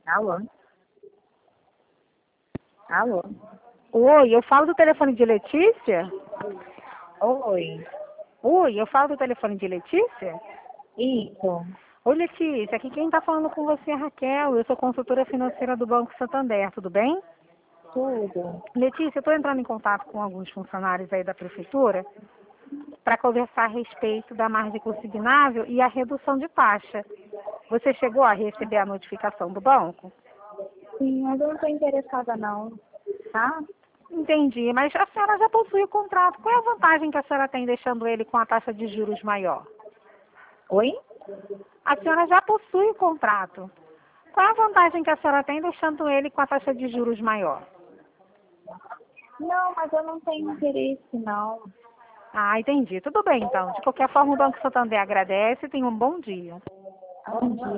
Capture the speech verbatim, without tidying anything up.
Alô? Alô? Oi, eu falo do telefone de Letícia? Oi. Oi, eu falo do telefone de Letícia? Isso. Oi, Letícia, aqui quem está falando com você é a Raquel, eu sou consultora financeira do Banco Santander, tudo bem? Tudo. Letícia, eu estou entrando em contato com alguns funcionários aí da prefeitura para conversar a respeito da margem consignável e a redução de taxa. Você chegou a receber a notificação do banco? Sim, mas eu não estou interessada não, tá? Entendi, mas a senhora já possui o contrato. Qual é a vantagem que a senhora tem deixando ele com a taxa de juros maior? Oi? A senhora já possui o contrato. Qual é a vantagem que a senhora tem deixando ele com a taxa de juros maior? Não, mas eu não tenho interesse não. Ah, entendi. Tudo bem, então. De qualquer forma, o Banco Santander agradece e tenha um bom dia. Bom dia.